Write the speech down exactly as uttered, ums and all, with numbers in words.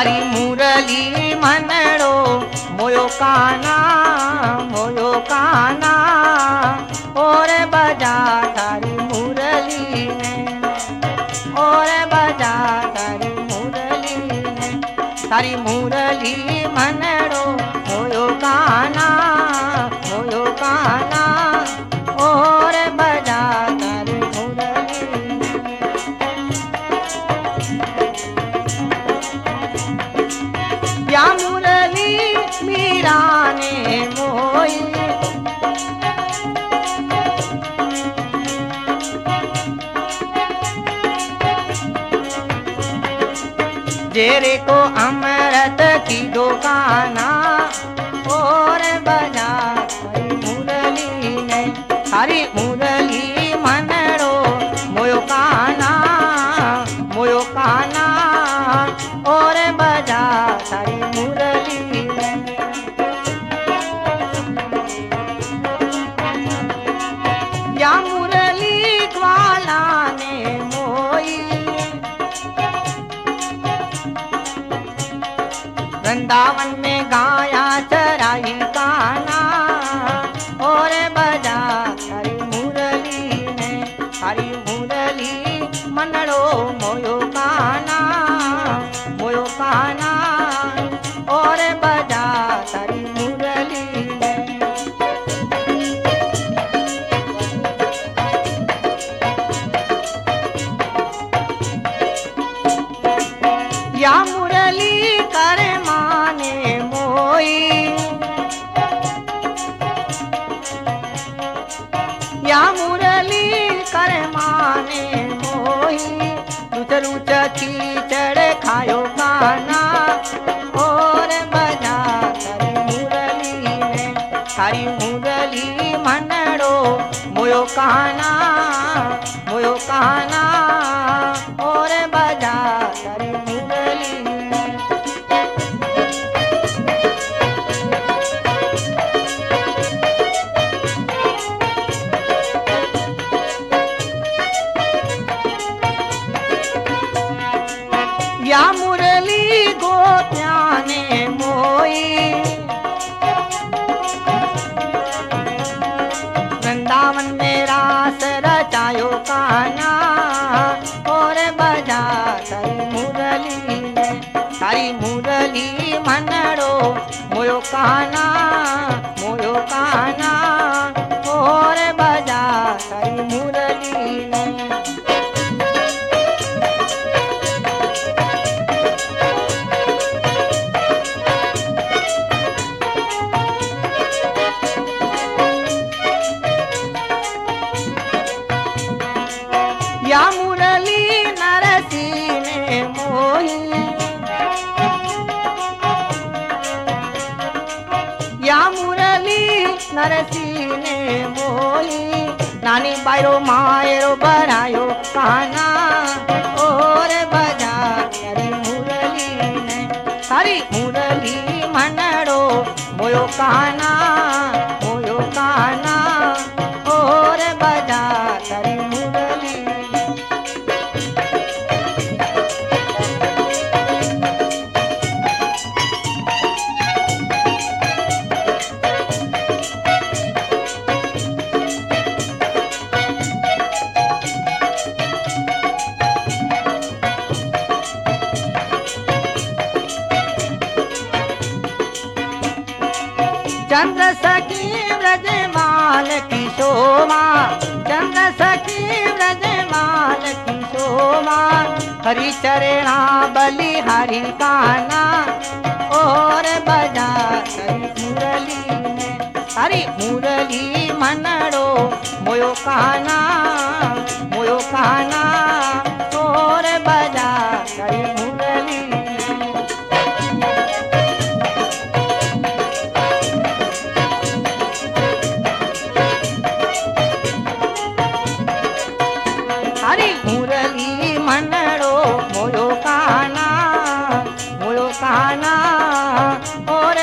थारी मुरली मनड़ो मोयो काना मोयो काना और बजा थारी मुरली ने और बजा थारी मुरली ने थारी मुरली मनड़ो मोयो काना मोयो काना और बजा थारी मुरली या मुरली मीरा ने मोई जेरे को अमृत की दुकाना और बजा थारी मुरली ने थारी मुरली मनड़ो मोयो काना मोयो काना और बजा थारी मुरली ने या मुरली ग्वाला ने मोई वृंदावन में गाया चराई काना और बजा थारी मुरली ने थारी मुरली मनड़ो मोयो काना मोयो काना और बजा थारी मुरली ने या मुरली कर माने मोई या मुरली कर माने मोई दूसरू चखी चढ़ खायो काना और बजा थारी मुरली ने थारी मुरली मनड़ो मोयो काना मोयो काना और बजा थारी मुरली ने या मुरली गोप्याने मोई वृंदावन में रास रचायो काना और बजा थारी मुरली ने थारी मुरली मनड़ो मोयो काना मोयो काना और बजा थारी मुरली ने या मुरली नरसी ने मोही या मुरली नरसी ने मोही नानी बायरो मायरो बनायो काना और बजा थारी मुरली ने थारी मुरली मनड़ो मोयो काना मोयो काना और बजा थारी मुरली चंद्र सखी व्रजमाल की शोभा चंद्र सखी व्रजमाल की शोभा हरि चरणा बलिहारी काना और बजा थारी मुरली ने थारी मुरली मनड़ो मोयो काना मोयो काना और बजा थारी मुरली थारी मुरली मनड़ो मोयो काना मोयो काना और